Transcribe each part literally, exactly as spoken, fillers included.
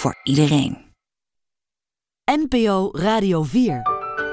voor iedereen. N P O Radio vier.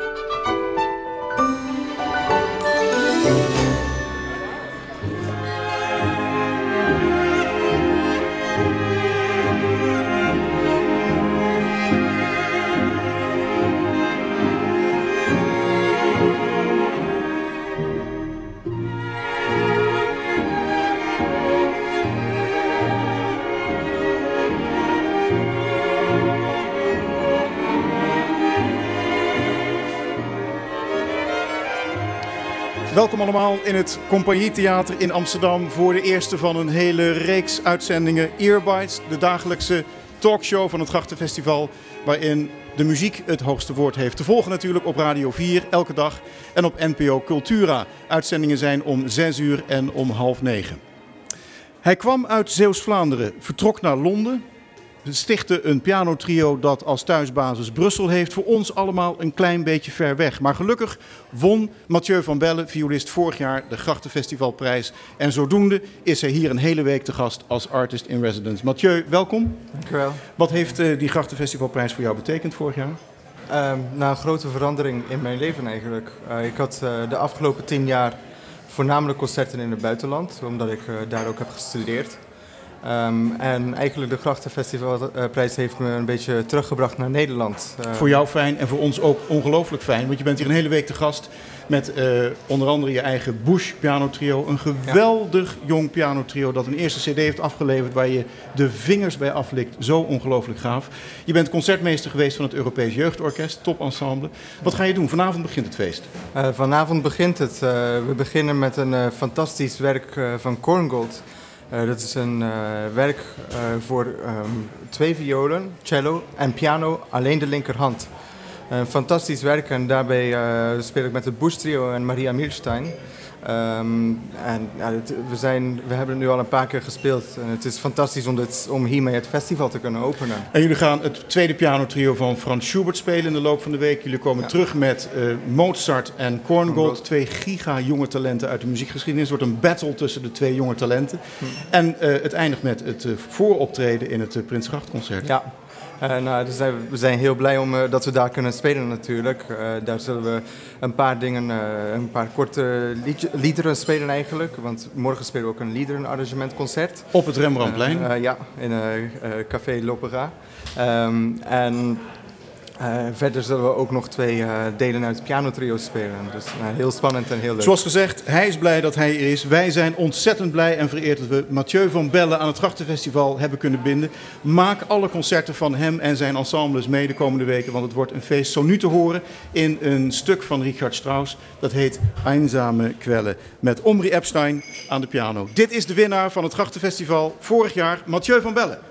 Welkom allemaal in het Compagnietheater in Amsterdam voor de eerste van een hele reeks uitzendingen Earbites, de dagelijkse talkshow van het Grachtenfestival, waarin de muziek het hoogste woord heeft. Te volgen natuurlijk op Radio vier elke dag en op N P O Cultura. Uitzendingen zijn om zes uur en om half negen. Hij kwam uit Zeeuws-Vlaanderen, vertrok naar Londen, stichtte een pianotrio dat als thuisbasis Brussel heeft. Voor ons allemaal een klein beetje ver weg. Maar gelukkig won Mathieu van Belle, violist, vorig jaar de Grachtenfestivalprijs. En zodoende is hij hier een hele week te gast als artist in residence. Mathieu, welkom. Dank u wel. Wat heeft uh, die Grachtenfestivalprijs voor jou betekend vorig jaar? Um, nou, een grote verandering in mijn leven eigenlijk. Uh, ik had uh, de afgelopen tien jaar voornamelijk concerten in het buitenland, omdat ik uh, daar ook heb gestudeerd. Um, en eigenlijk de Grachtenfestivalprijs heeft me een beetje teruggebracht naar Nederland. Uh, voor jou fijn en voor ons ook ongelooflijk fijn, want je bent hier een hele week te gast met uh, onder andere je eigen Bush pianotrio. Een geweldig ja. jong pianotrio dat een eerste cd heeft afgeleverd waar je de vingers bij aflikt. Zo ongelooflijk gaaf. Je bent concertmeester geweest van het Europees Jeugdorkest, topensemble. Wat ga je doen? Vanavond begint het feest. Uh, vanavond begint het. Uh, we beginnen met een uh, fantastisch werk uh, van Korngold. Uh, dat is een uh, werk uh, voor um, twee violen, cello en piano, alleen de linkerhand. Een fantastisch werk en daarbij uh, speel ik met het Bush Trio en Maria Milstein. Um, en ja, het, we, zijn, we hebben het nu al een paar keer gespeeld en het is fantastisch om, dit, om hiermee het festival te kunnen openen. En jullie gaan het tweede pianotrio van Franz Schubert spelen in de loop van de week. Jullie komen ja. terug met uh, Mozart en Korngold, twee giga jonge talenten uit de muziekgeschiedenis. Het wordt een battle tussen de twee jonge talenten. Hm. En uh, het eindigt met het uh, vooroptreden in het uh, Prinsgrachtconcert. Ja. Uh, nou, dus zijn we, we zijn heel blij om, uh, dat we daar kunnen spelen natuurlijk. Uh, daar zullen we een paar dingen, uh, een paar korte lied, liederen spelen eigenlijk. Want morgen spelen we ook een liederenarrangementconcert. Op het Rembrandtplein? Uh, uh, ja, in uh, uh, Café L'Opéra. Um, en uh, verder zullen we ook nog twee uh, delen uit het pianotrio spelen. Dus uh, heel spannend en heel leuk. Zoals gezegd, hij is blij dat hij er is. Wij zijn ontzettend blij en vereerd dat we Mathieu van Belle aan het Grachtenfestival hebben kunnen binden. Maak alle concerten van hem en zijn ensembles mee de komende weken, want het wordt een feest. Zo nu te horen in een stuk van Richard Strauss. Dat heet Einsame Quelle. Met Omri Epstein aan de piano. Dit is de winnaar van het Grachtenfestival vorig jaar, Mathieu van Belle.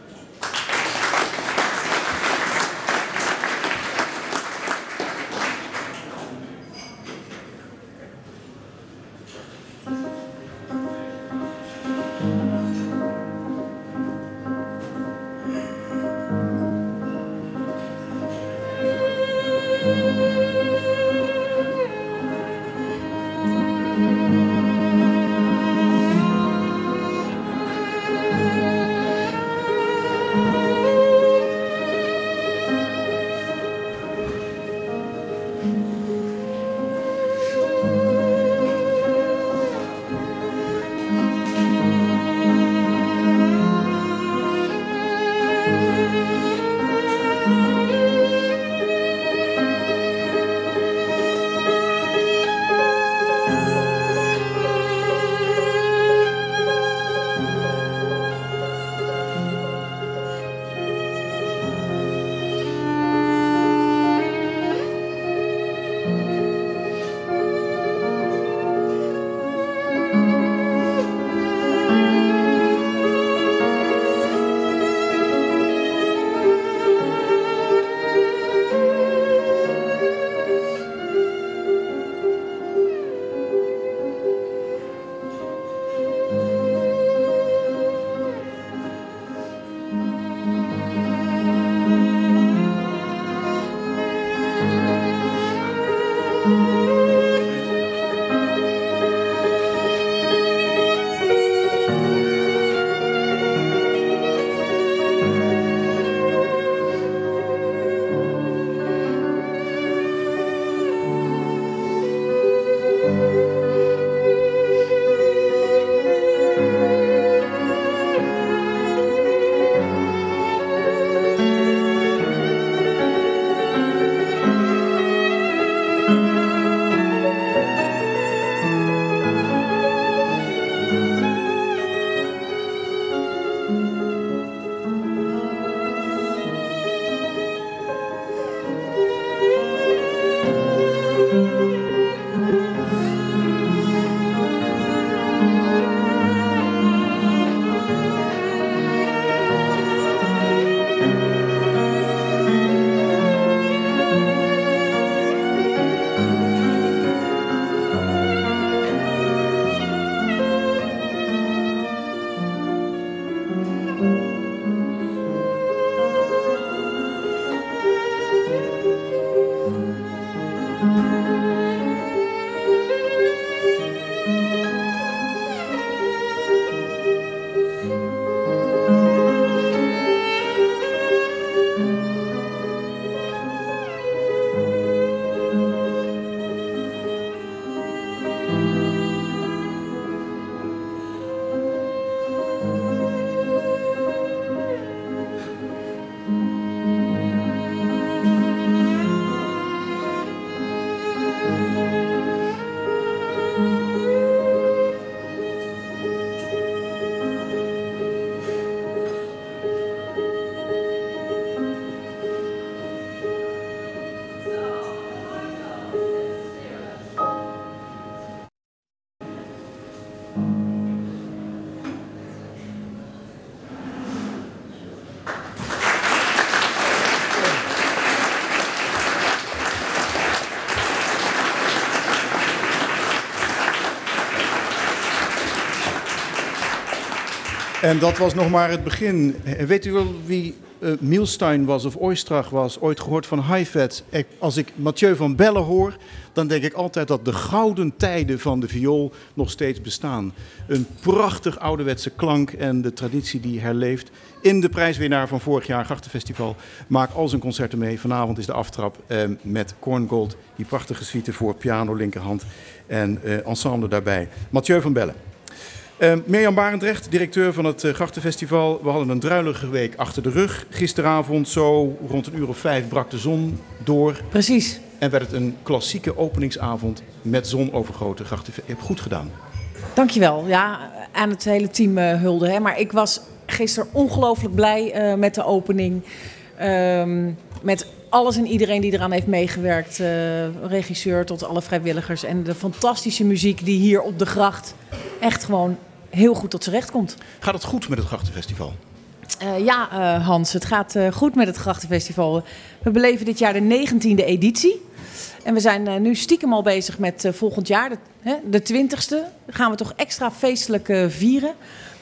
En dat was nog maar het begin. Weet u wel wie uh, Milstein was of Oistrach was? Ooit gehoord van Hi-Fat? Als ik Mathieu van Belle hoor, dan denk ik altijd dat de gouden tijden van de viool nog steeds bestaan. Een prachtig ouderwetse klank en de traditie die herleeft. In de prijswinnaar van vorig jaar, Grachtenfestival, maak al zijn concerten mee. Vanavond is de aftrap eh, met Korngold, die prachtige suite voor piano, linkerhand en eh, ensemble daarbij. Mathieu van Belle. Uh, Mirjam Barendrecht, directeur van het uh, Grachtenfestival. We hadden een druilige week achter de rug. Gisteravond zo rond een uur of vijf brak de zon door. Precies. En werd het een klassieke openingsavond met zonovergoten Grachtenfestival. Je hebt goed gedaan. Dankjewel. Ja, aan het hele team uh, hulde. Hè. Maar ik was gisteren ongelooflijk blij uh, met de opening. Um, met alles en iedereen die eraan heeft meegewerkt. Uh, regisseur tot alle vrijwilligers. En de fantastische muziek die hier op de gracht echt gewoon heel goed tot z'n recht komt. Gaat het goed met het Grachtenfestival? Uh, ja, uh, Hans, het gaat uh, goed met het Grachtenfestival. We beleven dit jaar de negentiende editie. En we zijn uh, nu stiekem al bezig met uh, volgend jaar, de, hè, de twintigste. Gaan we toch extra feestelijk uh, vieren.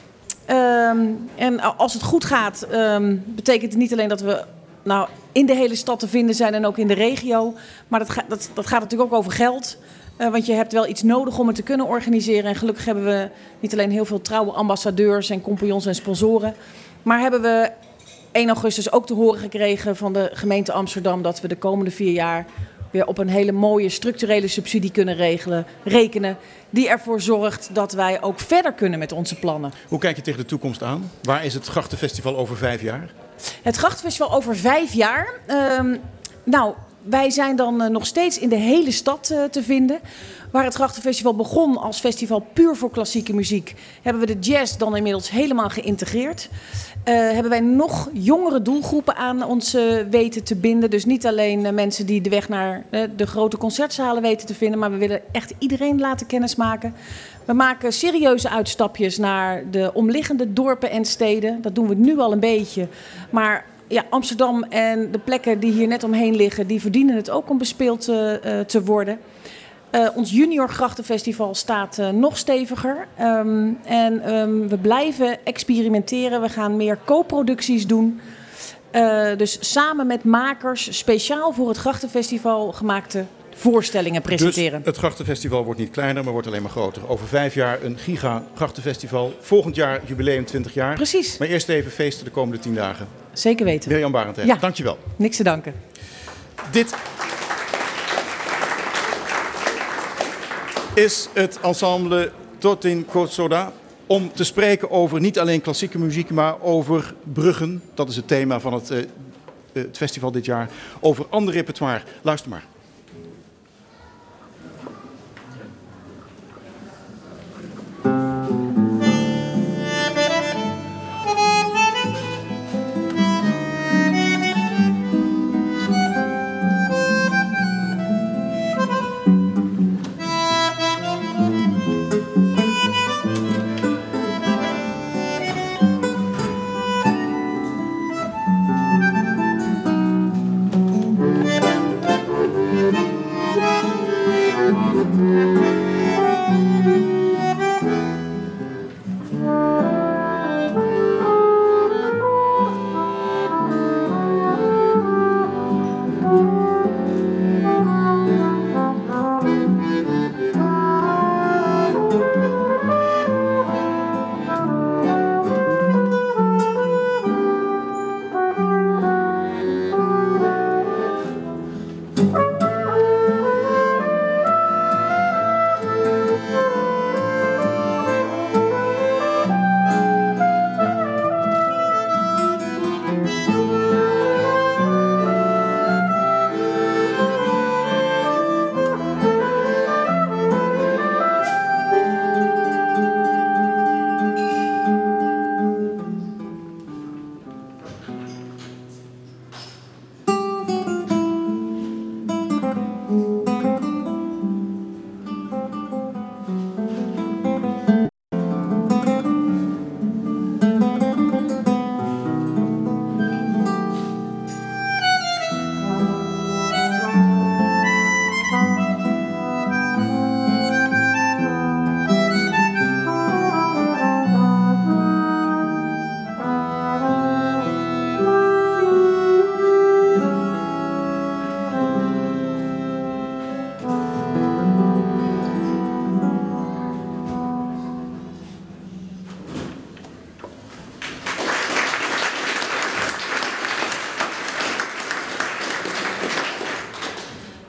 Um, en als het goed gaat, um, betekent het niet alleen dat we nou, in de hele stad te vinden zijn en ook in de regio. Maar dat, ga, dat, dat gaat natuurlijk ook over geld. Uh, want je hebt wel iets nodig om het te kunnen organiseren. En gelukkig hebben we niet alleen heel veel trouwe ambassadeurs en compagnons en sponsoren. Maar hebben we één augustus ook te horen gekregen van de gemeente Amsterdam dat we de komende vier jaar weer op een hele mooie structurele subsidie kunnen regelen, rekenen. Die ervoor zorgt dat wij ook verder kunnen met onze plannen. Hoe kijk je tegen de toekomst aan? Waar is het Grachtenfestival over vijf jaar? Het Grachtenfestival over vijf jaar? Uh, nou, wij zijn dan uh, nog steeds in de hele stad uh, te vinden. Waar het Grachtenfestival begon als festival puur voor klassieke muziek, hebben we de jazz dan inmiddels helemaal geïntegreerd. Uh, hebben wij nog jongere doelgroepen aan ons uh, weten te binden. Dus niet alleen uh, mensen die de weg naar uh, de grote concertzalen weten te vinden, maar we willen echt iedereen laten kennismaken. We maken serieuze uitstapjes naar de omliggende dorpen en steden. Dat doen we nu al een beetje. Maar ja, Amsterdam en de plekken die hier net omheen liggen, die verdienen het ook om bespeeld uh, uh, te worden. Uh, ons Junior Grachtenfestival staat uh, nog steviger. Um, en um, we blijven experimenteren. We gaan meer co-producties doen. Uh, dus samen met makers speciaal voor het Grachtenfestival gemaakte voorstellingen presenteren. Dus het Grachtenfestival wordt niet kleiner, maar wordt alleen maar groter. Over vijf jaar een giga Grachtenfestival. Volgend jaar jubileum twintig jaar. Precies. Maar eerst even feesten de komende tien dagen. Zeker weten. Mirjam Barendrecht, ja. Dankjewel. Niks te danken. Dit is het ensemble Totin Kotsoda om te spreken over niet alleen klassieke muziek, maar over bruggen. Dat is het thema van het, uh, het festival dit jaar. Over ander repertoire. Luister maar.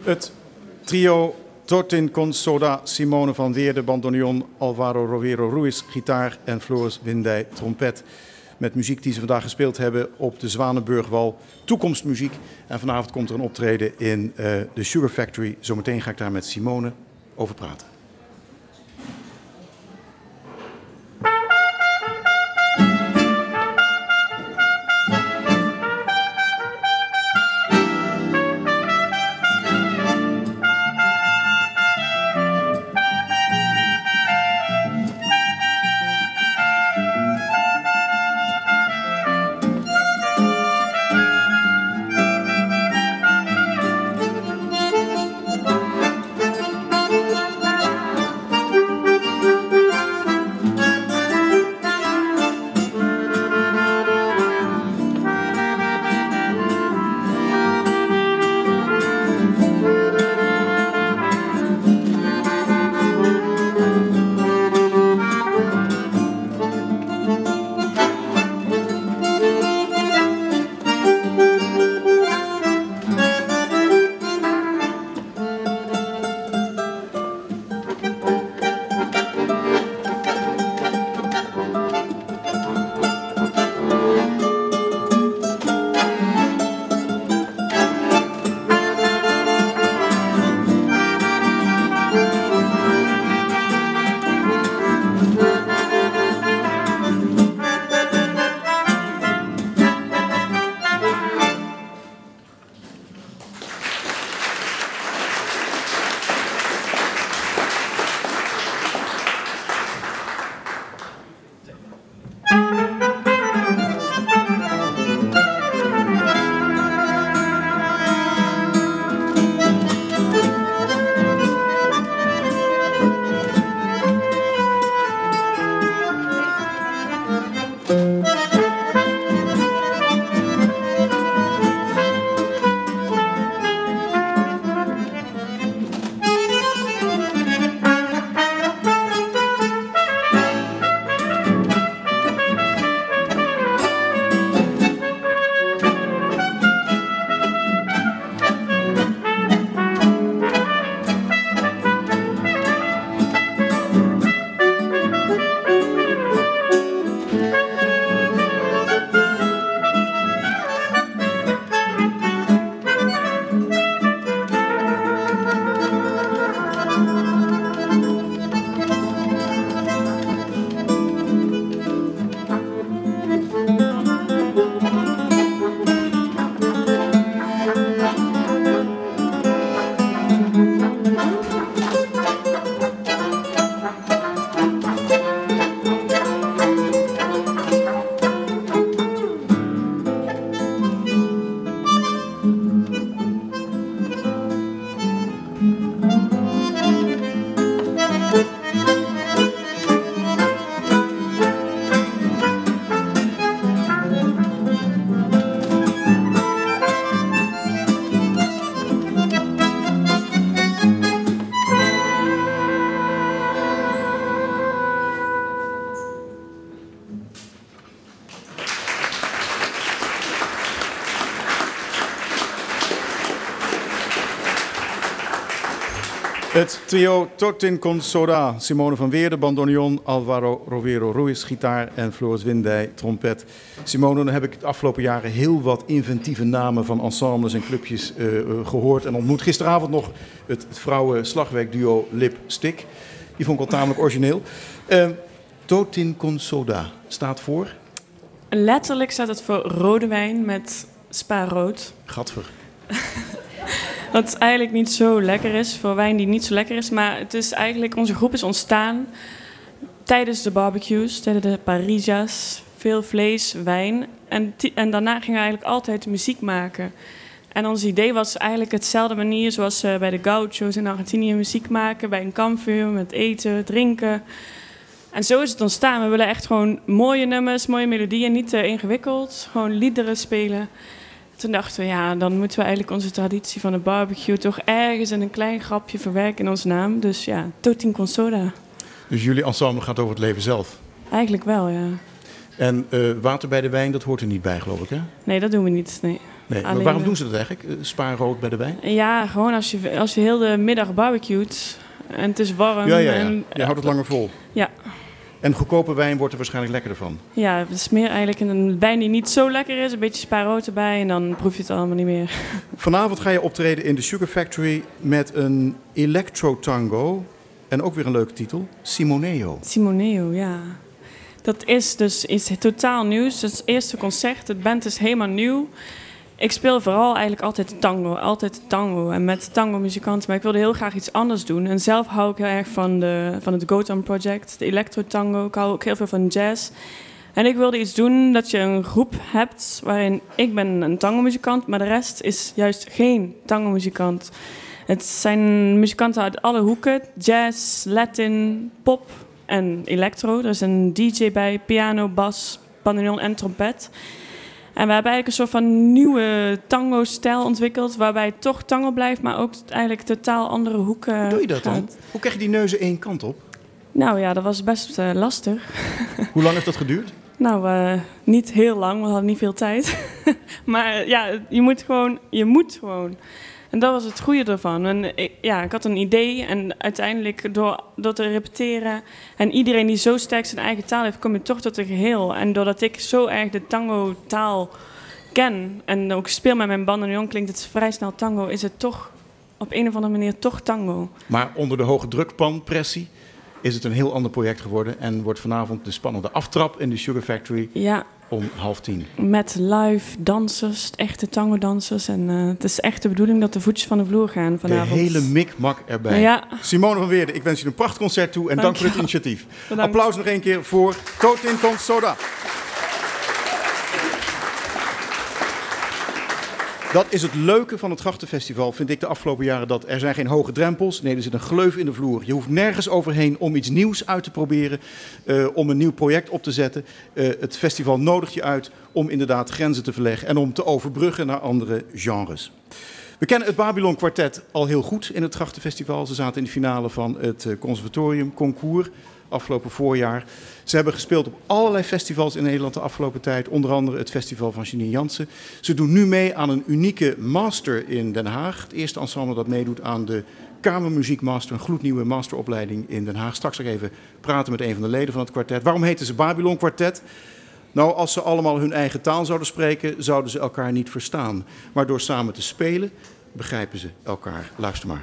Het trio Tortin con Soda, Simone van Weerde, bandoneon, Alvaro Rovero Ruiz, gitaar en Floris Windey, trompet. Met muziek die ze vandaag gespeeld hebben op de Zwanenburgwal. Toekomstmuziek. En vanavond komt er een optreden in uh, de Sugar Factory. Zometeen ga ik daar met Simone over praten. Het trio Tortin con Soda, Simone van Weerde, bandoneon, Alvaro Rovero Ruiz, gitaar en Floris Windey, trompet. Simone, dan heb ik de afgelopen jaren heel wat inventieve namen van ensembles en clubjes uh, uh, gehoord en ontmoet. Gisteravond nog het, het vrouwen-slagwerkduo Lip Stick. Die vond ik wel tamelijk origineel. Uh, Tortin con Soda staat voor? Letterlijk staat het voor rode wijn met spa-rood. Gadver. Wat eigenlijk niet zo lekker is, voor wijn die niet zo lekker is. Maar het is eigenlijk, onze groep is ontstaan tijdens de barbecues, tijdens de parrillas. Veel vlees, wijn. En, t- en daarna gingen we eigenlijk altijd muziek maken. En ons idee was eigenlijk hetzelfde manier zoals uh, bij de gauchos in Argentinië muziek maken. Bij een kampvuur met eten, drinken. En zo is het ontstaan. We willen echt gewoon mooie nummers, mooie melodieën, niet te ingewikkeld. Gewoon liederen spelen. Toen dachten we, ja, dan moeten we eigenlijk onze traditie van de barbecue toch ergens in een klein grapje verwerken in onze naam. Dus ja, Tortin con Soda. Dus jullie ensemble gaat over het leven zelf? Eigenlijk wel, ja. En uh, water bij de wijn, dat hoort er niet bij, geloof ik, hè? Nee, dat doen we niet, nee. Nee, maar Alleen, waarom eh, doen ze dat eigenlijk? Uh, spaarrood bij de wijn? Ja, gewoon als je, als je heel de middag barbecuet en het is warm. Ja, ja, ja. En, Je houdt het langer vol. Ja. En goedkope wijn wordt er waarschijnlijk lekkerder van. Ja, het is meer eigenlijk een wijn die niet zo lekker is. Een beetje spaarrood erbij en dan proef je het allemaal niet meer. Vanavond ga je optreden in de Sugar Factory met een electro-tango. En ook weer een leuke titel, Simoneo. Simoneo, ja. Dat is dus iets totaal nieuws. Het is het eerste concert. Het band is helemaal nieuw. Ik speel vooral eigenlijk altijd tango. Altijd tango en met tango-muzikanten. Maar ik wilde heel graag iets anders doen. En zelf hou ik heel erg van, de, van het Gotham Project, de electro-tango. Ik hou ook heel veel van jazz. En ik wilde iets doen dat je een groep hebt waarin ik ben een tango-muzikant, maar de rest is juist geen tango-muzikant. Het zijn muzikanten uit alle hoeken. Jazz, Latin, pop en electro. Er is een D J bij, piano, bas, bandoneon en trompet. En we hebben eigenlijk een soort van nieuwe tango-stijl ontwikkeld, waarbij het toch tango blijft, maar ook eigenlijk totaal andere hoeken. Hoe doe je dat dan? gaat. Hoe krijg je die neuzen één kant op? Nou ja, dat was best uh, lastig. Hoe lang heeft dat geduurd? Nou, uh, niet heel lang, we hadden niet veel tijd. Maar ja, je moet gewoon, je moet gewoon. En dat was het goede ervan. En ik, ja, ik had een idee en uiteindelijk door, door te repeteren en iedereen die zo sterk zijn eigen taal heeft, kom je toch tot een geheel. En doordat ik zo erg de tango-taal ken en ook speel met mijn bandoneon, klinkt het vrij snel tango, is het toch op een of andere manier toch tango. Maar onder de hoge drukpanpressie is het een heel ander project geworden en wordt vanavond de spannende aftrap in de Sugar Factory Ja. om half tien. Met live dansers, echte tango-dansers. En uh, het is echt de bedoeling dat de voetjes van de vloer gaan vanavond. De hele mikmak erbij. Ja. Simone van Weerden, ik wens je een prachtig concert toe en dank, Dank voor het je wel. initiatief. Bedankt. Applaus nog één keer voor Totin Con Soda. Dat is het leuke van het Grachtenfestival, vind ik de afgelopen jaren, dat er zijn geen hoge drempels. Nee, er zit een gleuf in de vloer. Je hoeft nergens overheen om iets nieuws uit te proberen, uh, om een nieuw project op te zetten. Uh, het festival nodigt je uit om inderdaad grenzen te verleggen en om te overbruggen naar andere genres. We kennen het Babylon Quartet al heel goed in het Grachtenfestival. Ze zaten in de finale van het conservatorium concours afgelopen voorjaar. Ze hebben gespeeld op allerlei festivals in Nederland de afgelopen tijd. Onder andere het festival van Janine Jansen. Ze doen nu mee aan een unieke master in Den Haag. Het eerste ensemble dat meedoet aan de Kamermuziekmaster. Een gloednieuwe masteropleiding in Den Haag. Straks ga ik even praten met een van de leden van het kwartet. Waarom heten ze Babylon Quartet? Nou, als ze allemaal hun eigen taal zouden spreken, zouden ze elkaar niet verstaan. Maar door samen te spelen, begrijpen ze elkaar. Luister maar.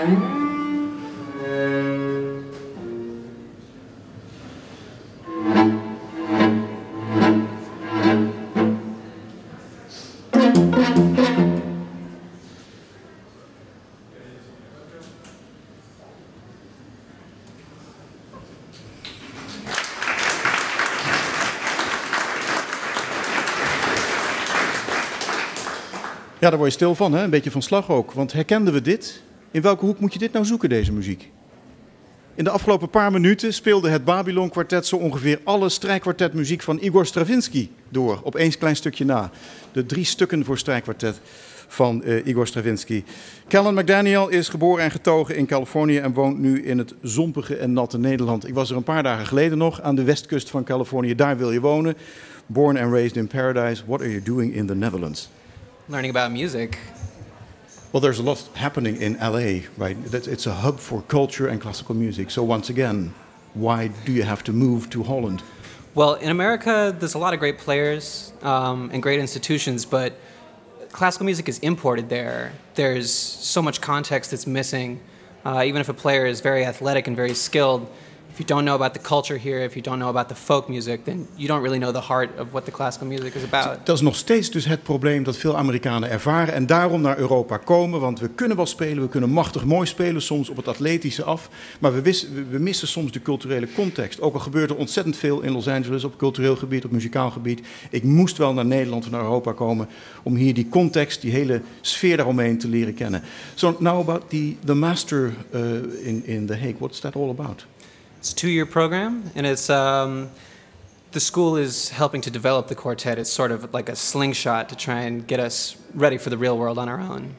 Ja, daar word je stil van, hè? Een beetje van slag ook. Want herkenden we dit? In welke hoek moet je dit nou zoeken, deze muziek? In de afgelopen paar minuten speelde het Babylon Kwartet zo ongeveer alle strijkkwartetmuziek van Igor Stravinsky door, op één klein stukje na. De drie stukken voor strijkkwartet van uh, Igor Stravinsky. Callan McDaniel is geboren en getogen in Californië en woont nu in het zompige en natte Nederland. Ik was er een paar dagen geleden nog aan de westkust van Californië. Daar wil je wonen. Born and raised in paradise. What are you doing in the Netherlands? Learning about music. Well, there's a lot happening in L A, right? It's a hub for culture and classical music. So once again, why do you have to move to Holland? Well, in America, there's a lot of great players um, and great institutions, but classical music is imported there. There's so much context that's missing. Uh, even if a player is very athletic and very skilled, if you don't know about the culture here, if you don't know about the folk music, then you don't really know the heart of what the classical music is about. Dat is nog steeds dus het probleem dat veel Amerikanen ervaren en daarom naar Europa komen. Want we kunnen wel spelen, we kunnen machtig mooi spelen, soms op het atletische af. Maar we, wis, we missen soms de culturele context. Ook al gebeurt er ontzettend veel in Los Angeles op cultureel gebied, op muzikaal gebied. Ik moest wel naar Nederland of naar Europa komen om hier die context, die hele sfeer daaromheen te leren kennen. So now about the, the master uh, in, in The Hague, what's that all about? It's a two-year program, and it's um, the school is helping to develop the quartet. It's sort of like a slingshot to try and get us ready for the real world on our own.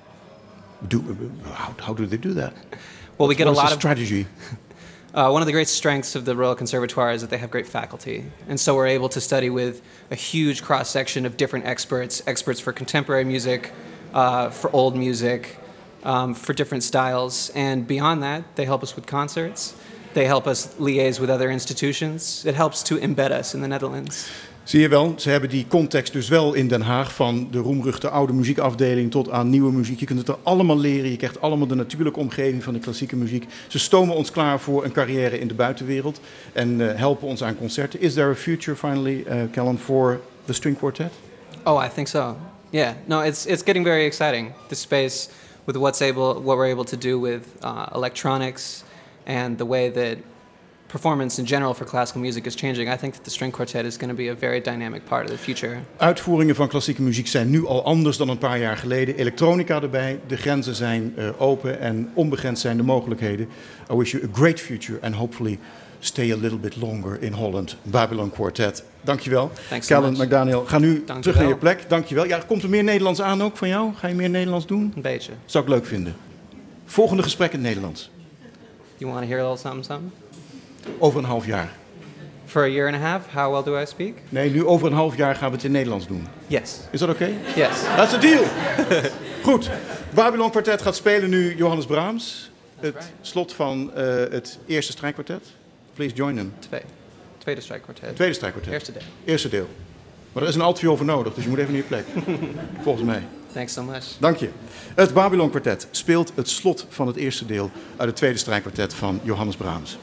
Do, how, how do they do that? Well, we get what a lot is the of strategy. Uh, one of the great strengths of the Royal Conservatoire is that they have great faculty, and so we're able to study with a huge cross-section of different experts, experts for contemporary music, uh, for old music, um, for different styles, and beyond that, they help us with concerts. They help us liaise with other institutions. It helps to embed us in the Netherlands. Zie je wel, ze hebben die context dus wel in Den Haag, van de roemruchte oude muziekafdeling tot aan nieuwe muziek. Je kunt het er allemaal leren, je krijgt allemaal de natuurlijke omgeving van de klassieke muziek. Ze stomen ons klaar voor een carrière in de buitenwereld en uh, helpen ons aan concerten. Is there a future finally, uh, Callan, for the string quartet? Oh, I think so. Yeah, no, it's it's getting very exciting. The space with what's able, what we're able to do with uh, electronics and the way that performance in general for classical music is changing. I think that the string quartet is going to be a very dynamic part of the future. Uitvoeringen van klassieke muziek zijn nu al anders dan een paar jaar geleden. Elektronica erbij, de grenzen zijn uh, open en onbegrensd zijn de mogelijkheden. I wish you a great future and hopefully stay a little bit longer in Holland. Babylon Quartet. Dankjewel. Thanks so Callan much. McDaniel, ga nu Dank terug je naar je wel. plek. Dankjewel. Ja, komt er meer Nederlands aan ook van jou? Ga je meer Nederlands doen? Een beetje. Zou ik leuk vinden. Volgende gesprek in het Nederlands. You want to hear a little something, something? Over een half jaar. For a year and a half, how well do I speak? Nee, nu over een half jaar gaan we het in Nederlands doen. Yes. Is dat oké? Yes. Dat is de deal. Goed. Babylon Quartet gaat spelen nu Johannes Brahms. Het right. slot van uh, het eerste strijkkwartet. Please join them. Twee. Tweede strijkkwartet. Tweede strijkkwartet. Eerste deel. Eerste deel. Maar er is een altviool voor nodig, dus je moet even naar je plek. Volgens mij. Thanks so much. Dank je. Het Babylon Quartet speelt het slot van het eerste deel uit het tweede strijkkwartet van Johannes Brahms.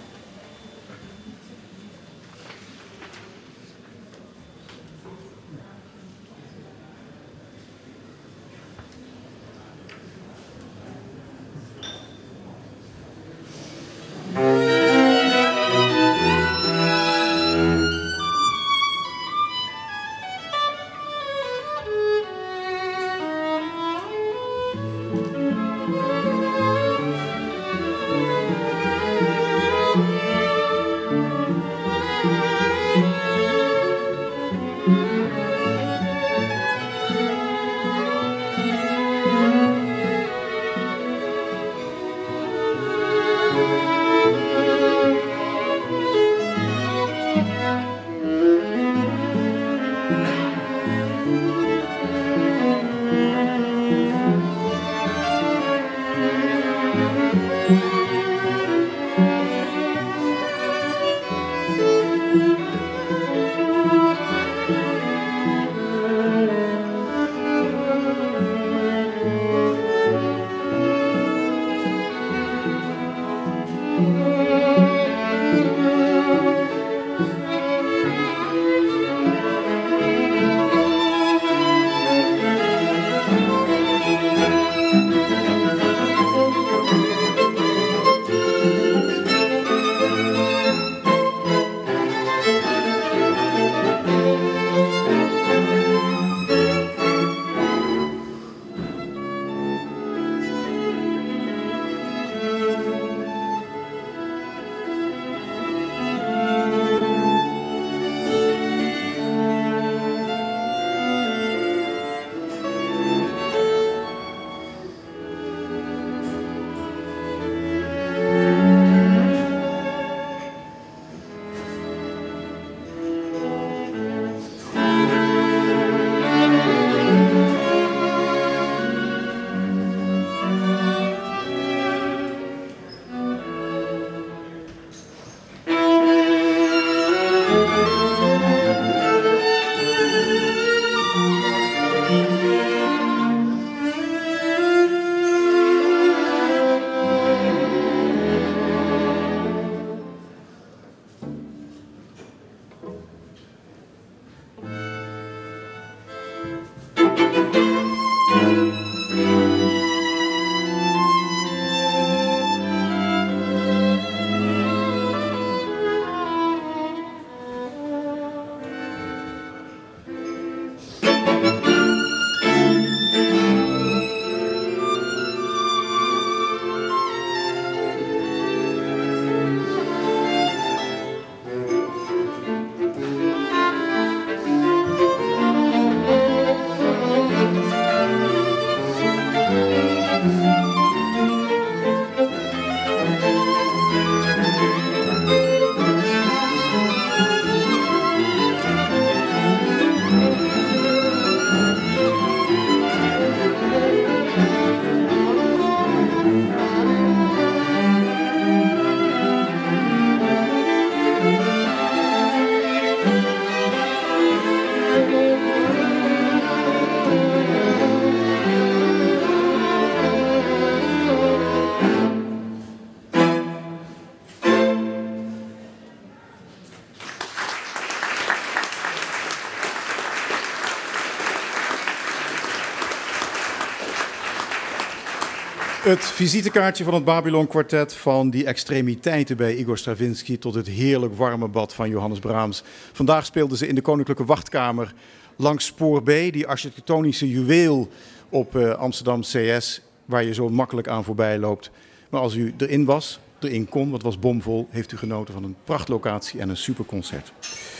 Het visitekaartje van het Babylon Quartet, van die extremiteiten bij Igor Stravinsky tot het heerlijk warme bad van Johannes Brahms. Vandaag speelden ze in de Koninklijke Wachtkamer langs Spoor B, die architectonische juweel op uh, Amsterdam C S, waar je zo makkelijk aan voorbij loopt. Maar als u erin was, erin kon, wat was bomvol, heeft u genoten van een prachtlocatie en een superconcert.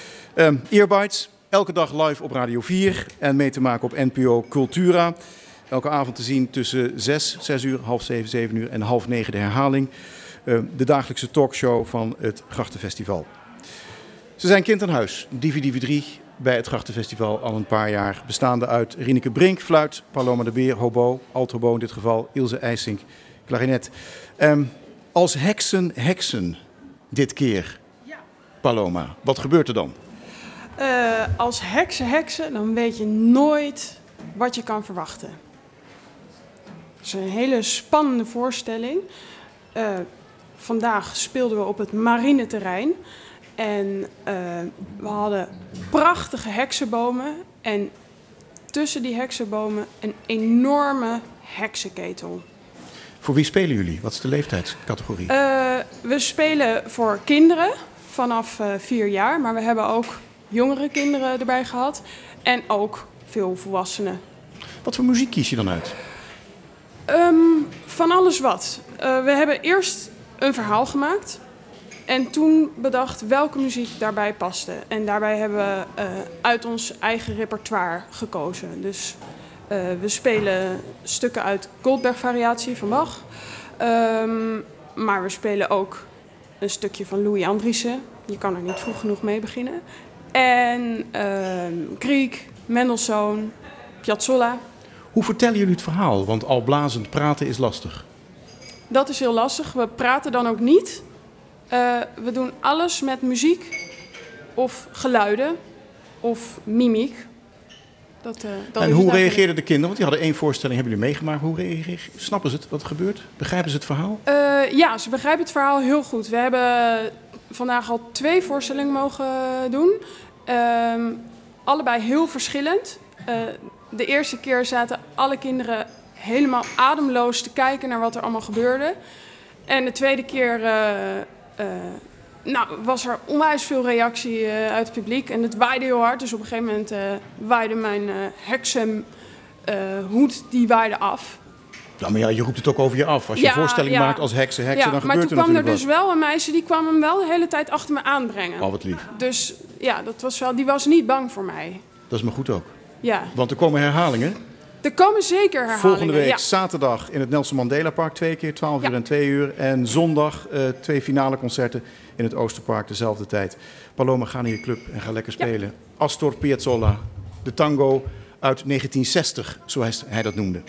Um, Earbites, elke dag live op Radio vier en mee te maken op N P O Cultura. Elke avond te zien tussen zes, zes uur, half zeven, zeven uur en half negen de herhaling. Uh, de dagelijkse talkshow van het Grachtenfestival. Ze zijn kind aan huis, Divi Divi drie, bij het Grachtenfestival al een paar jaar. Bestaande uit Rieneke Brink, fluit, Paloma de Beer, hobo, althobo in dit geval, Ilse IJsink, klarinet. Um, als heksen, heksen, dit keer, ja. Paloma, wat gebeurt er dan? Uh, als heksen, heksen, dan weet je nooit wat je kan verwachten. Het is een hele spannende voorstelling. Uh, vandaag speelden we op het marineterrein. En uh, we hadden prachtige heksenbomen. En tussen die heksenbomen een enorme heksenketel. Voor wie spelen jullie? Wat is de leeftijdscategorie? Uh, we spelen voor kinderen vanaf uh, vier jaar. Maar we hebben ook jongere kinderen erbij gehad. En ook veel volwassenen. Wat voor muziek kies je dan uit? Um, van alles wat. Uh, we hebben eerst een verhaal gemaakt. En toen bedacht welke muziek daarbij paste. En daarbij hebben we uh, uit ons eigen repertoire gekozen. Dus uh, we spelen stukken uit Goldberg-variatie van Bach. Um, maar we spelen ook een stukje van Louis Andriessen. Je kan er niet vroeg genoeg mee beginnen. En uh, Grieg, Mendelssohn, Piazzolla. Hoe vertellen jullie het verhaal? Want al blazend praten is lastig. Dat is heel lastig. We praten dan ook niet. Uh, we doen alles met muziek of geluiden of mimiek. Dat, uh, dat en hoe reageerden de kinderen? Want die hadden één voorstelling, hebben jullie meegemaakt. Hoe reageerden? Snappen ze het, wat er gebeurt? Begrijpen ze het verhaal? Uh, ja, ze begrijpen het verhaal heel goed. We hebben vandaag al twee voorstellingen mogen doen. Uh, allebei heel verschillend. Uh, de eerste keer zaten alle kinderen helemaal ademloos te kijken naar wat er allemaal gebeurde. En de tweede keer uh, uh, nou, was er onwijs veel reactie uh, uit het publiek. En het waaide heel hard. Dus op een gegeven moment uh, waaide mijn uh, heksenhoed uh, die waaide af. Nou, maar ja, je roept het ook over je af. Als je ja, een voorstelling ja. maakt als heksen, heksen, ja, dan gebeurt er natuurlijk wat. Maar toen natuurlijk kwam er dus wel een meisje, die kwam hem wel de hele tijd achter me aanbrengen. Oh, wat lief. Dus ja, dat was wel, die was niet bang voor mij. Dat is maar goed ook. Ja. Want er komen herhalingen. Er komen zeker herhalingen. Volgende week ja. zaterdag in het Nelson Mandela Park twee keer, twaalf Ja. uur en twee uur. En zondag uh, twee finale concerten in het Oosterpark dezelfde tijd. Paloma, ga naar je club en ga lekker spelen. Ja. Astor Piazzolla, de tango uit negentien zestig, zoals hij dat noemde.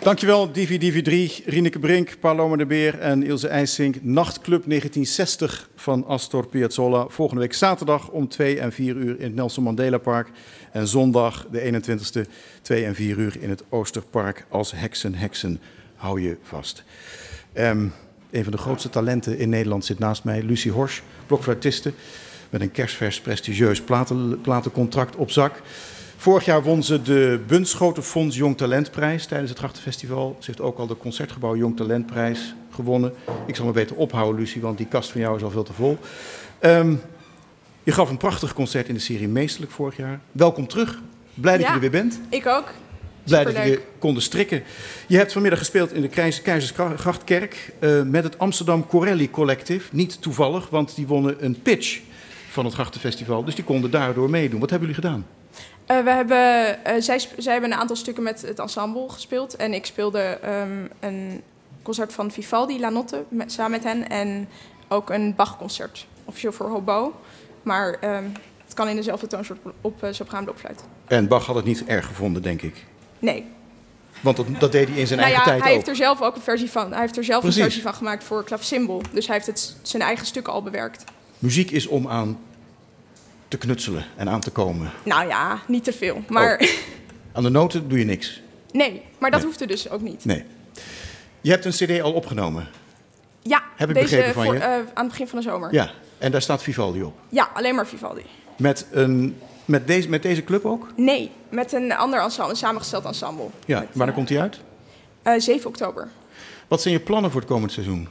Dankjewel, Divi Divi drie, Rieneke Brink, Paloma de Beer en Ilse IJsink. Nachtclub negentien zestig van Astor Piazzolla. Volgende week zaterdag om twee en vier uur in het Nelson Mandela Park. En zondag de eenentwintigste, twee en vier uur in het Oosterpark als Heksen Heksen. Hou je vast. Um, een van de grootste talenten in Nederland zit naast mij, Lucie Horsch, blokfluitiste. Met een kerstvers prestigieus platen, platencontract op zak. Vorig jaar won ze de Bunschotenfonds Jong Talentprijs tijdens het Grachtenfestival. Ze heeft ook al de Concertgebouw Jong Talentprijs gewonnen. Ik zal me beter ophouden, Lucie, want die kast van jou is al veel te vol. Um, je gaf een prachtig concert in de serie Meesterlijk vorig jaar. Welkom terug. Blij dat ja, je er weer bent. Ik ook. Blij Superleuk. dat je weer konden strikken. Je hebt vanmiddag gespeeld in de Keizersgrachtkerk uh, met het Amsterdam Corelli Collective. Niet toevallig, want die wonnen een pitch van het Grachtenfestival. Dus die konden daardoor meedoen. Wat hebben jullie gedaan? Uh, we hebben, uh, zij, zij hebben een aantal stukken met het ensemble gespeeld. En ik speelde um, een concert van Vivaldi, La Notte, met, samen met hen. En ook een Bach-concert, officieel voor hobo. Maar um, het kan in dezelfde toonsoort op uh, sopraan blokfluit. En Bach had het niet erg gevonden, denk ik. Nee. Want dat, dat deed hij in zijn nou eigen ja, tijd hij ook. heeft er zelf ook een versie van. Hij heeft er zelf Precies. een versie van gemaakt voor klavecimbal. Dus hij heeft het, zijn eigen stukken al bewerkt. Muziek is om aan te knutselen en aan te komen. Nou ja, niet te veel. Maar Oh. Aan de noten doe je niks. nee, maar dat Nee. hoeft er dus ook niet. Nee. Je hebt een cd al opgenomen. Ja, Heb ik deze begrepen van voor, je? uh, aan het begin van de zomer. Ja, en daar staat Vivaldi op. Ja, alleen maar Vivaldi. Met, een, met, deze, met deze club ook? Nee, met een ander ensemble, een samengesteld ensemble. Ja, Met, wanneer uh, komt hij uit? uh, zeven oktober. Wat zijn je plannen voor het komend seizoen?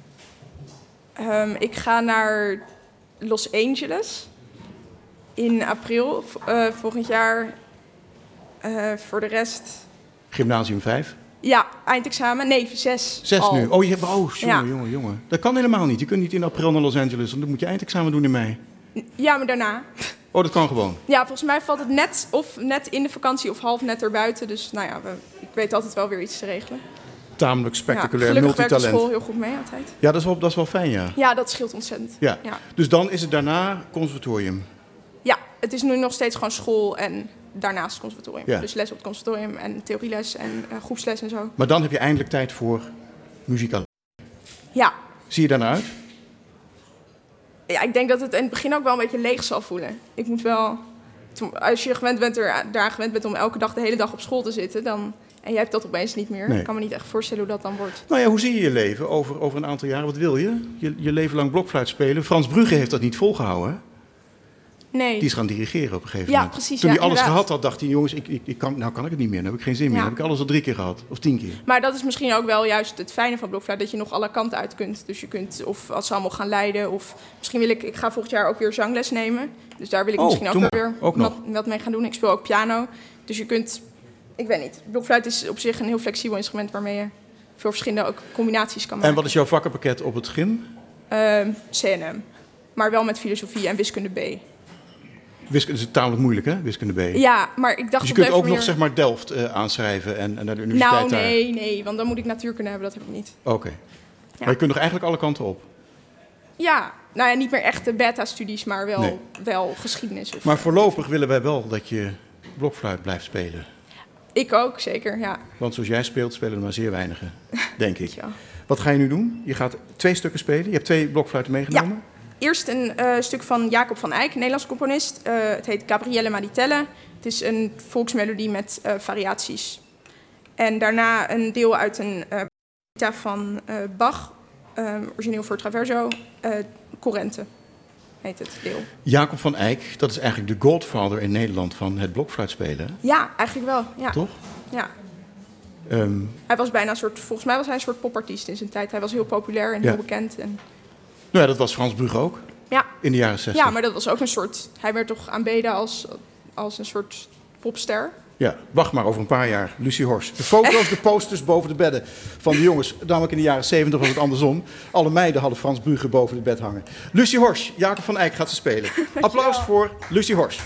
Um, ik ga naar Los Angeles in april uh, volgend jaar. Uh, voor de rest... Gymnasium vijf? Ja, eindexamen. Nee, zes. Zes al. nu. Oh, je hebt, oh jongen, Ja. jongen, jongen. Dat kan helemaal niet. Je kunt niet in april naar Los Angeles, want dan moet je eindexamen doen in mei. Ja, maar daarna. Oh, dat kan gewoon. Ja, volgens mij valt het net of net in de vakantie of half net erbuiten. Dus nou ja, we, ik weet altijd wel weer iets te regelen. Tamelijk spectaculair, ja, gelukkig werkt de multitalent. school heel goed mee altijd. Ja, dat is, wel, dat is wel fijn, ja. Ja, dat scheelt ontzettend. ja. Ja. Dus dan is het daarna conservatorium. Ja, het is nu nog steeds gewoon school en daarnaast het conservatorium. Ja. Dus les op het conservatorium en theorieles en uh, groepsles en zo. Maar dan heb je eindelijk tijd voor muziek alleen. Ja. Zie je daarnaar uit? Ja, ik denk dat het in het begin ook wel een beetje leeg zal voelen. Ik moet wel... Als je gewend bent er, daar gewend bent om elke dag de hele dag op school te zitten, dan, en jij hebt dat opeens niet meer. Nee. Ik kan me niet echt voorstellen hoe dat dan wordt. Nou ja, hoe zie je je leven over, over een aantal jaren? Wat wil je? je? Je leven lang blokfluit spelen. Frans Brugge heeft dat niet volgehouden, hè? Nee. Die is gaan dirigeren op een gegeven Ja, moment. precies, Toen ja, hij alles inderdaad. gehad had, dacht hij, jongens, ik, ik, ik kan, nou kan ik het niet meer. Dan heb ik geen zin meer. Ja. Dan heb ik alles al drie keer gehad. Of tien keer. Maar dat is misschien ook wel juist het fijne van blokfluit, dat je nog alle kanten uit kunt. Dus je kunt of ensemble gaan leiden, of misschien wil ik... Ik ga volgend jaar ook weer zangles nemen. Dus daar wil ik Oh, misschien ook doe wel maar. weer Ook nog. wat, wat mee gaan doen. Ik speel ook piano. Dus je kunt... Ik weet niet. Blokfluit is op zich een heel flexibel instrument waarmee je veel verschillende ook combinaties kan maken. En wat is jouw vakkenpakket op het gym? Ehm, C N M. Maar wel met filosofie en wiskunde B. Wiskunde is tamelijk moeilijk, hè? Wiskunde B. Ja, maar ik dacht... Dus je op kunt de ook manier... nog zeg maar Delft uh, aanschrijven en, en naar de universiteit Nou, daar. nee, nee. Want dan moet ik natuurkunde hebben. Dat heb ik niet. Oké. Okay. Maar je kunt nog eigenlijk alle kanten op. Ja, nou ja, niet meer echte beta-studies, maar wel, Nee. wel geschiedenis. Of Maar voorlopig willen wij wel dat je blokfluit blijft spelen. Ik ook, zeker, ja. Want zoals jij speelt, spelen er maar zeer weinigen, denk ik. Ja. Wat ga je nu doen? Je gaat twee stukken spelen. Je hebt twee blokfluiten meegenomen. Eerst een uh, stuk van Jacob van Eyck, een Nederlands componist. Uh, het heet Gabriele Maritelle. Het is een volksmelodie met uh, variaties. En daarna een deel uit een uh, van uh, Bach, uh, origineel voor Traverso, uh, Corrente heet het deel. Jacob van Eyck, dat is eigenlijk de godfather in Nederland van het blokfluitspelen. Ja, eigenlijk wel. Ja. Toch? Ja. Um, Hij was bijna een soort, volgens mij was hij een soort popartiest in zijn tijd. Hij was heel populair en Ja. heel bekend. En... nou ja, dat was Frans Brugge ook. Ja. In de jaren zestig. Ja, maar dat was ook een soort... Hij werd toch aanbeden als, als een soort popster. Ja, wacht maar over een paar jaar. Lucie Horsch. De foto's, de posters boven de bedden van de jongens. Namelijk in de jaren zeventig was het andersom. Alle meiden hadden Frans Brugge boven het bed hangen. Lucie Horsch, Jacob van Eyck gaat ze spelen. Applaus voor Lucie Horsch.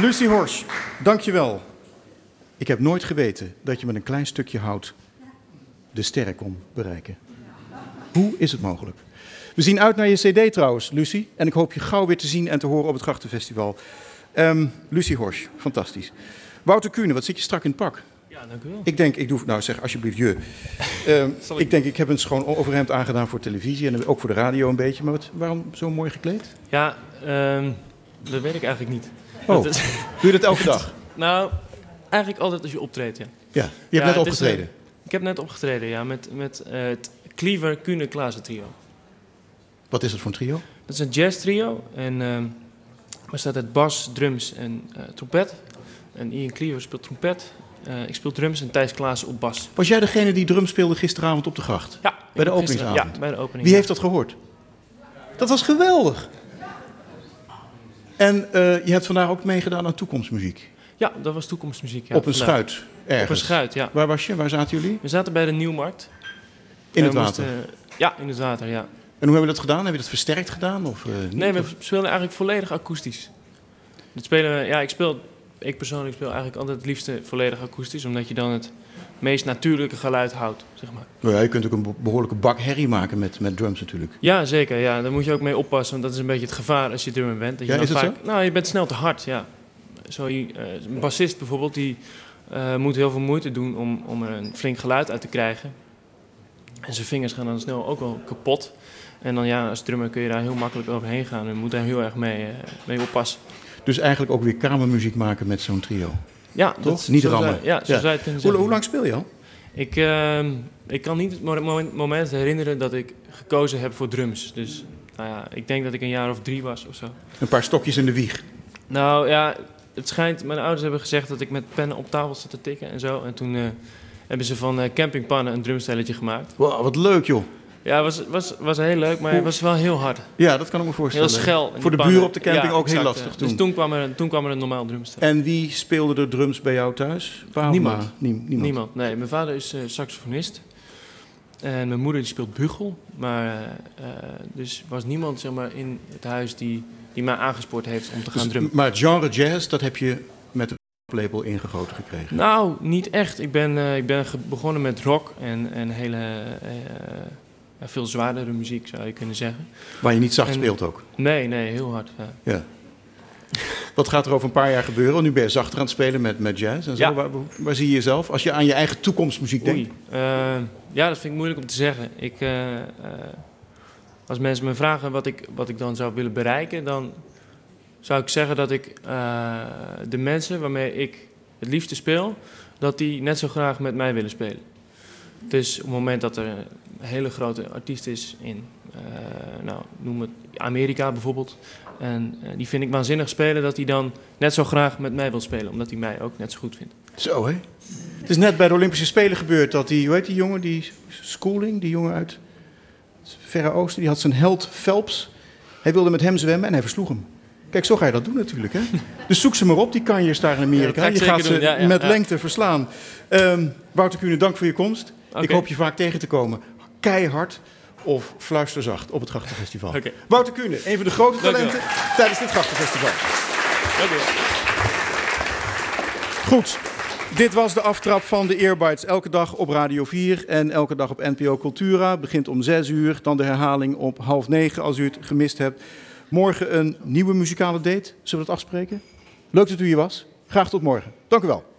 Lucy Horsch, dankjewel. Ik heb nooit geweten dat je met een klein stukje hout de sterren kon bereiken. Hoe is het mogelijk? We zien uit naar je cd trouwens, Lucy. En ik hoop je gauw weer te zien en te horen op het Grachtenfestival. Um, Lucy Horsch, fantastisch. Wouter Kuhne, wat zit je strak in het pak? Ja, dank u wel. Ik denk, ik doe, nou zeg alsjeblieft je. Um, ik... ik denk, ik heb een schoon overhemd aangedaan voor televisie en ook voor de radio een beetje. Maar wat, waarom zo mooi gekleed? Ja, um, dat weet ik eigenlijk niet. Oh, dat is... doe je dat elke dag? Nou, eigenlijk altijd als je optreedt, ja. Ja, je hebt ja, net opgetreden. Is, uh, ik heb net opgetreden, ja, met, met uh, het Cleaver Kuhne Klaassen trio. Wat is het voor een trio? Dat is een jazz trio en uh, bestaat uit bas, drums en uh, trompet. En Ian Cleaver speelt trompet, uh, ik speel drums en Thijs Klaassen op bas. Was jij degene die drum speelde gisteravond op de gracht? Ja. Bij de openingsavond? Ja, bij de opening. Wie heeft dat gehoord? Dat was geweldig. En uh, je hebt vandaag ook meegedaan aan toekomstmuziek. Ja, dat was toekomstmuziek. Ja, op een vandaag. schuit ergens? Op een schuit, ja. Waar was je? Waar zaten jullie? We zaten bij de Nieuwmarkt. In het water? Moesten, ja, in het water, ja. En hoe hebben we dat gedaan? Heb je dat versterkt gedaan? Of, uh, niet? Nee, we speelden eigenlijk volledig akoestisch. Dat spelen we, ja, ik, speel, ik persoonlijk speel eigenlijk altijd het liefste volledig akoestisch, omdat je dan het meest natuurlijke geluid houdt, zeg maar. Nou ja, je kunt ook een behoorlijke bak herrie maken met, met drums natuurlijk. Ja, zeker. Ja. Daar moet je ook mee oppassen, want dat is een beetje het gevaar als je drummer bent. Dat je ja, dan is het vaak, zo? Nou, je bent snel te hard, ja. Zo, uh, een bassist bijvoorbeeld, die uh, moet heel veel moeite doen om, om er een flink geluid uit te krijgen. En zijn vingers gaan dan snel ook wel kapot. En dan ja, als drummer kun je daar heel makkelijk overheen gaan en moet daar heel erg mee, uh, mee oppassen. Dus eigenlijk ook weer kamermuziek maken met zo'n trio? Ja, toch? Dat, niet zo rammen. Zou, ja, zo ja. zou je het kunnen zeggen. Hoe, hoe lang speel je al? Ik, uh, ik kan niet het moment, moment herinneren dat ik gekozen heb voor drums. Dus nou ja, ik denk dat ik een jaar of drie was of zo. Een paar stokjes in de wieg? Nou ja, het schijnt, mijn ouders hebben gezegd dat ik met pennen op tafel zat te tikken en zo. En toen uh, hebben ze van uh, campingpannen een drumstelletje gemaakt. Wow, wat leuk joh. Ja, het was, was, was heel leuk, maar het was wel heel hard. Ja, dat kan ik me voorstellen. Heel schel. Voor de buren op de camping ja, ook exact, heel lastig uh, toen. Dus toen kwam, er, toen kwam er een normaal drumstel. En wie speelde de drums bij jou thuis? Pa niemand. Ma? Nie, niemand. Niemand. Nee, mijn vader is uh, saxofonist. En mijn moeder die speelt bugel. Maar uh, dus was niemand zeg maar, in het huis die, die mij aangespoord heeft om te gaan dus, drummen. Maar het genre jazz, dat heb je met de lepel ingegoten gekregen? Nou, niet echt. Ik ben, uh, ik ben begonnen met rock en, en hele... Uh, Ja, veel zwaardere muziek, zou je kunnen zeggen. Waar je niet zacht en, speelt ook? Nee, nee, heel hard. Ja. Ja. Wat gaat er over een paar jaar gebeuren? Nu ben je zachter aan het spelen met, met jazz en zo. Ja. Waar, waar zie je jezelf als je aan je eigen toekomstmuziek denkt? Oei, uh, ja, dat vind ik moeilijk om te zeggen. Ik, uh, uh, als mensen me vragen wat ik, wat ik dan zou willen bereiken, dan zou ik zeggen dat ik uh, de mensen waarmee ik het liefste speel, dat die net zo graag met mij willen spelen. Dus op het moment dat er een hele grote artiest is in, uh, nou, noem het Amerika bijvoorbeeld, en uh, die vind ik waanzinnig spelen, dat hij dan net zo graag met mij wil spelen, omdat hij mij ook net zo goed vindt. Zo, hè? Het is net bij de Olympische Spelen gebeurd dat die, hoe heet die jongen, die Schooling, die jongen uit het Verre Oosten, die had zijn held Phelps. Hij wilde met hem zwemmen en hij versloeg hem. Kijk, zo ga je dat doen natuurlijk, hè? Dus zoek ze maar op, die kanjers daar in Amerika. Ja, je gaat ze ja, ja, met ja. lengte verslaan. Um, Wouter Kuhne, dank voor je komst. Okay. Ik hoop je vaak tegen te komen. Keihard of fluisterzacht op het Grachtenfestival. Okay. Wouter Kuhne, een van de grote talenten tijdens dit Grachtenfestival. Okay. Goed, dit was de aftrap van de Earbites. Elke dag op Radio vier en elke dag op N P O Cultura. Het begint om zes uur, dan de herhaling op half negen als u het gemist hebt. Morgen een nieuwe muzikale date. Zullen we dat afspreken? Leuk dat u hier was. Graag tot morgen. Dank u wel.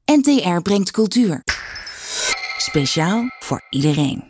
N T R brengt cultuur. Speciaal voor iedereen.